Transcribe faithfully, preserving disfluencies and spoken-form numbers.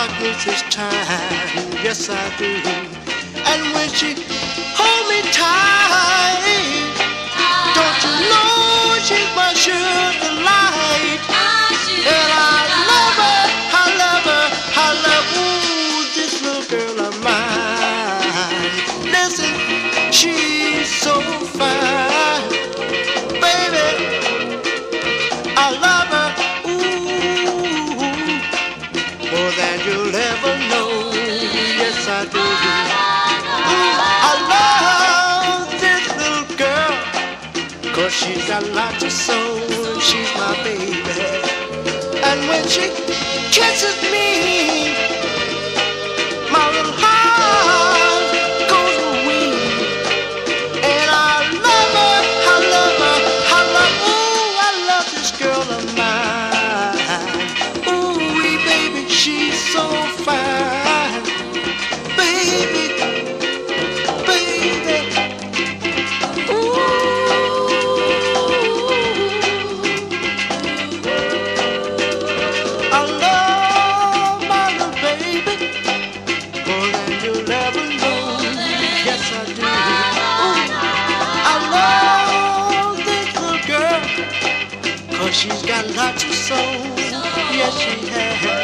darkness is time, yes I do. And when she hold me tight, don't you know she's my sugar light? And I love her, I love her, I love, ooh, this little girl of mine. Listen, she's so fine, baby, I love her, ooh, more than you'll ever know, yes I do. Ooh, I love this little girl, 'cause she's got lots of soul, she's my baby. And when she kisses me, my little heart goes weak. And I love her, I love her, I love, ooh, I love this girl of mine. Ooh, wee baby, she's so fine. Baby, baby, ooh. I love my little baby more than you'll ever know. Yes, I do. Ooh, I love this little girl, 'cause she's got lots of soul. Yes, she has.